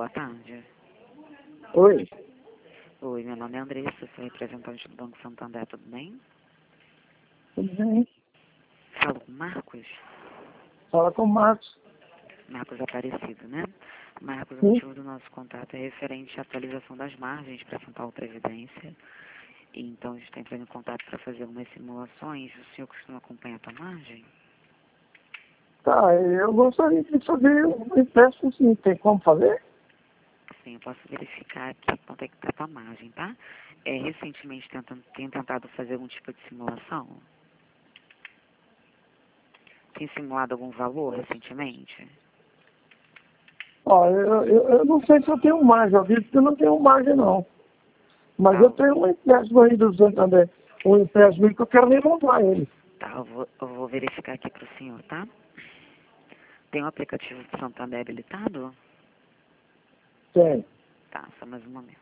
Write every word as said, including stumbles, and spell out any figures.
boa tarde. Oi, Oi, meu nome é Andressa, sou representante do Banco Santander, tudo bem? tudo bem? Falo com Marcos? Fala com o Marcos. Marcos Aparecido, né? Marcos, o Sim. motivo do nosso contato é referente à atualização das margens para a Central Previdência. E então a gente está entrando em contato para fazer algumas simulações. O senhor costuma acompanhar a tua margem? Tá, eu gostaria de fazer um empréstimo, sim. Tem como fazer? Sim, eu posso verificar aqui quanto é que está a tua margem, tá? É, recentemente tentando, tem tentado fazer algum tipo de simulação? Tem simulado algum valor recentemente? Ó, eu, eu, eu não sei se eu tenho margem. Eu disse que eu não tenho margem, não. Mas Tá, eu tenho um empréstimo aí do Santander. Um empréstimo que eu quero renovar ele. tá eu, vou, eu vou verificar aqui para o senhor, tá? Tem um aplicativo do Santander habilitado? Tem. Tá, só mais um momento.